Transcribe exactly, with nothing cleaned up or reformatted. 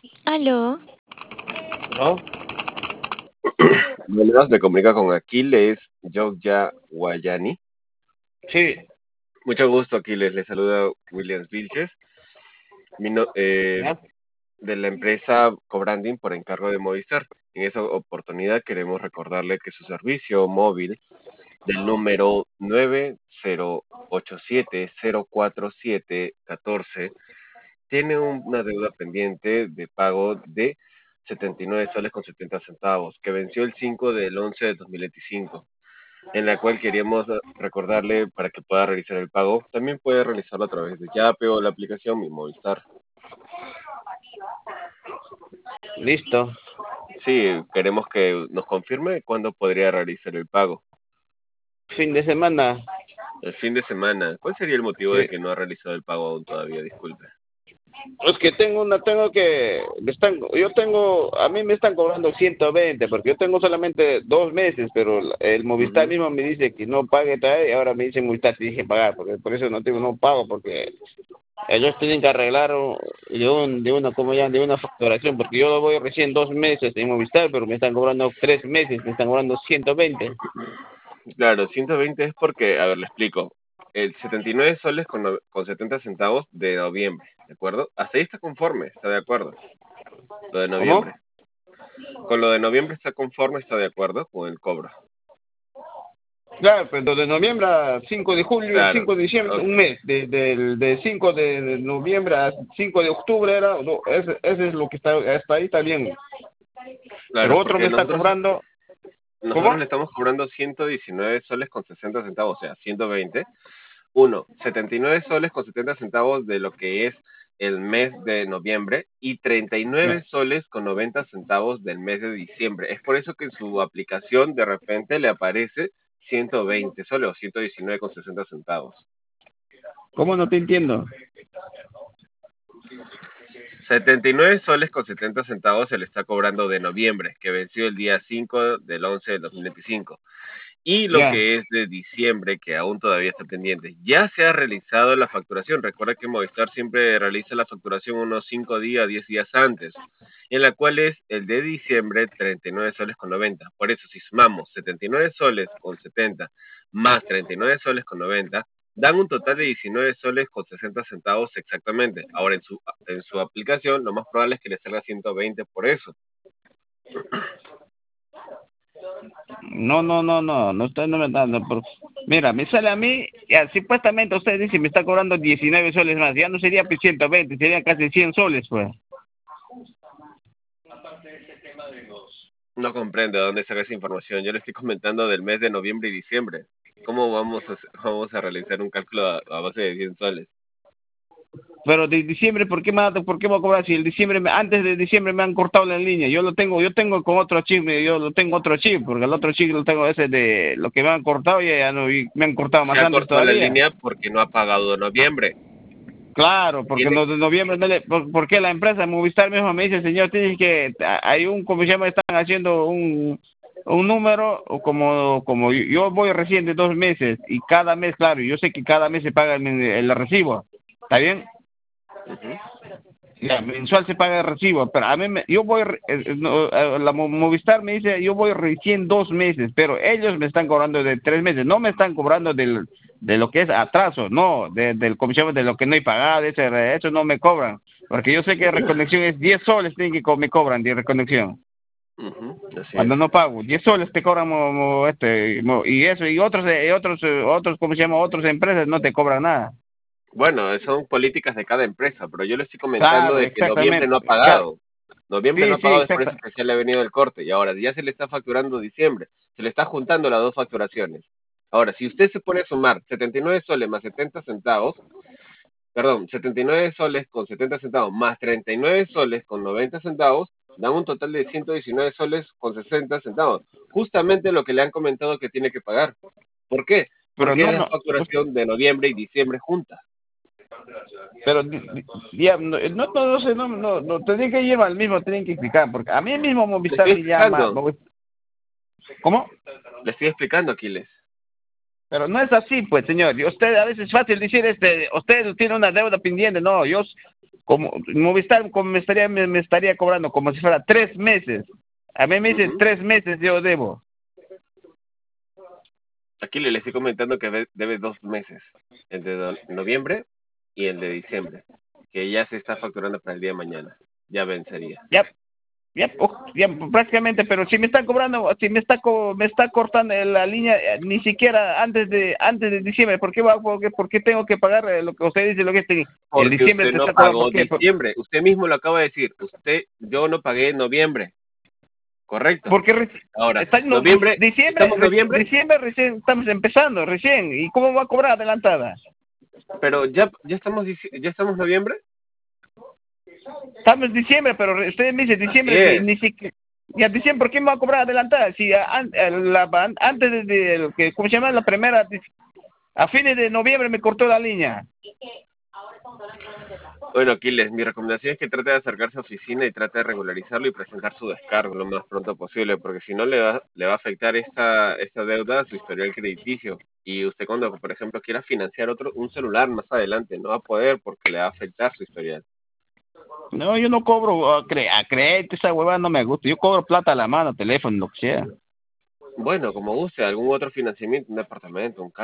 Aló, ¿No? Buenas, me comunica con Aquiles Yogya Guayani. Sí, Mucho gusto, Aquiles. Le saluda Williams Vilches, mi no- eh, ya. de la empresa Cobranding por encargo de Movistar. En esa oportunidad queremos recordarle que su servicio móvil del número nueve cero ocho siete cero cuatro siete uno cuatro tiene una deuda pendiente de pago de setenta y nueve soles con setenta centavos, que venció el cinco del once de dos mil veinticinco, en la cual queríamos eh, recordarle para que pueda realizar el pago. También puede realizarlo a través de Yape o la aplicación Mi Movistar. Listo. Sí, queremos que nos confirme cuándo podría realizar el pago. Fin de semana. El fin de semana. ¿Cuál sería el motivo de Sí. que no ha realizado el pago aún todavía? Disculpe. Es que tengo una, tengo que, me están, yo tengo, a mí me están cobrando ciento veinte porque yo tengo solamente dos meses, pero el el Movistar Ujú. mismo me dice que no pague todavía y ahora me dice Movistar tienes que pagar, porque por eso no tengo, no pago, porque ellos tienen que arreglar un- de, un, de una, como ya, de una facturación, porque yo voy recién dos meses en Movistar, pero me están cobrando tres meses, me están cobrando ciento veinte. Claro, ciento veinte es porque, a ver, le explico. El setenta y nueve soles con, no- con setenta centavos de noviembre, ¿de acuerdo? Hasta ahí está conforme, está de acuerdo. Lo de ¿Cómo? noviembre. Con lo de noviembre está conforme, está de acuerdo con el cobro. Claro, pero de noviembre a cinco de julio, a Claro. cinco de diciembre, Ok. un mes. De, del de cinco de noviembre a cinco de octubre era, no, ese, ese es lo que está, hasta ahí está bien. Pero Claro, otro me porque está nosotros, cobrando, nosotros ¿cómo? le estamos cobrando ciento diecinueve soles con sesenta centavos, o sea, ciento veinte. Uno, setenta y nueve soles con setenta centavos de lo que es el mes de noviembre y treinta y nueve soles con noventa centavos del mes de diciembre. Es por eso que en su aplicación de repente le aparece ciento veinte soles o ciento diecinueve con sesenta centavos. ¿Cómo no te entiendo? setenta y nueve soles con setenta centavos se le está cobrando de noviembre, que venció el día cinco del once del dos mil veinticinco. Y lo Ya. que es de diciembre, que aún todavía está pendiente. Ya se ha realizado la facturación. Recuerda que Movistar siempre realiza la facturación unos cinco días, diez días antes, en la cual es el de diciembre treinta y nueve soles con noventa. Por eso, si sumamos setenta y nueve soles con setenta más treinta y nueve soles con noventa, dan un total de diecinueve soles con sesenta centavos exactamente. Ahora, en su, en su aplicación, lo más probable es que le salga ciento veinte por eso. No, no, no, no, no estoy no me dando. Por... Mira, me sale a mí, ya, supuestamente usted dice me está cobrando diecinueve soles más, ya no sería pues ciento veinte, sería casi cien soles, pues. No comprende de dónde saca esa información. Yo le estoy comentando del mes de noviembre y diciembre. ¿Cómo vamos a, vamos a realizar un cálculo a, a base de cien soles? Pero de diciembre, ¿por qué me, por qué voy a cobrar si el diciembre, me- antes de diciembre me han cortado la línea? Yo lo tengo, yo tengo con otro chip, me- yo lo tengo otro chip, porque el otro chip lo tengo ese de lo que me han cortado y ya no, y me han cortado Se más ha antes cortado la todavía. línea porque no ha pagado noviembre. Claro, porque Tiene, no, de noviembre, no le, por, porque la empresa Movistar mismo me dice, señor, tienes que, hay un, como se llama, están haciendo un, un número, o como, como yo yo voy recién de dos meses, y cada mes, claro, yo sé que cada mes se paga el, el recibo, ¿está bien? ujú. Ya, mensual se paga el recibo, pero a mí, me, yo voy, eh, eh, no, eh, la Mo- Movistar me dice, yo voy recién dos meses, pero ellos me están cobrando de tres meses, no me están cobrando del, de lo que es atraso, no, de, del comisión de lo que no he pagado, ese, eso no me cobran, porque yo sé que reconexión es diez soles, tienen que co- me cobran de reconexión, Ujú, así cuando es. no pago, diez soles te cobran, mo- mo- este, mo- y eso, y otros, eh, y otros, eh, otros, ¿cómo se llama? Otras empresas no te cobran nada. Bueno, son políticas de cada empresa, pero yo le estoy comentando Claro, de que noviembre exactamente, no ha claro, pagado. Noviembre no sí, ha sí, pagado, es por exacto. eso que se le ha venido el corte. Y ahora ya se le está facturando diciembre. Se le está juntando las dos facturaciones. Ahora, si usted se pone a sumar setenta y nueve soles más setenta centavos, perdón, setenta y nueve soles con setenta centavos más treinta y nueve soles con noventa centavos, dan un total de ciento diecinueve soles con sesenta centavos. Justamente lo que le han comentado que tiene que pagar. ¿Por qué? Pero Porque es no, la no, pues, facturación de noviembre y diciembre juntas. pero di- di- ya, no, no, no, no sé, no, no, no, tendría que ir al mismo, tienen que explicar, porque a mí mismo Le Movistar estoy me llama, explicando, Movi- ¿cómo? le estoy explicando, Aquiles. Pero no es así, pues, señor, y usted a veces es fácil decir, este, usted tiene una deuda pendiente, no, yo, Como Movistar como me estaría me, me estaría cobrando como si fuera tres meses. A mí me dicen Ujú. tres meses yo debo. Aquí le, le estoy comentando que ve- debe dos meses, el de do- noviembre y el de diciembre, que ya se está facturando para el día de mañana. Ya vencería. Ya, ya, oh, ya prácticamente, pero si me están cobrando, si me está co- me está cortando la línea eh, ni siquiera antes de antes de diciembre, ¿por qué va por qué, por qué tengo que pagar eh, lo que usted dice lo que este el Porque diciembre usted te no está cobrando por pagó qué? Por- diciembre. Usted mismo lo acaba de decir. Usted, yo no pagué noviembre. Correcto. Porque reci- Ahora, está en no- dic- noviembre, diciembre, estamos en reci- noviembre, diciembre recién estamos empezando, recién, ¿y cómo va a cobrar adelantada? pero ya, ya estamos, dici- ya estamos en noviembre. Estamos en diciembre, pero re- usted me dice Así diciembre, ni, es. ni siquiera, ya diciembre, ¿por qué me va a cobrar adelantada? Si a- an- a la, an- antes de, de lo que, ¿cómo se llama? La primera, dic- a fines de noviembre me cortó la línea. Bueno, Aquiles, mi recomendación es que trate de acercarse a oficina y trate de regularizarlo y presentar su descargo lo más pronto posible, porque si no le va, le va a afectar esta, esta deuda a su historial crediticio. Y usted cuando, por ejemplo, quiera financiar otro, un celular más adelante, no va a poder porque le va a afectar su historial. No, yo no cobro a, cre a crédito, esa huevada no me gusta. Yo cobro plata a la mano, teléfono, lo que sea. Bueno, como guste, algún otro financiamiento, un departamento, un carro.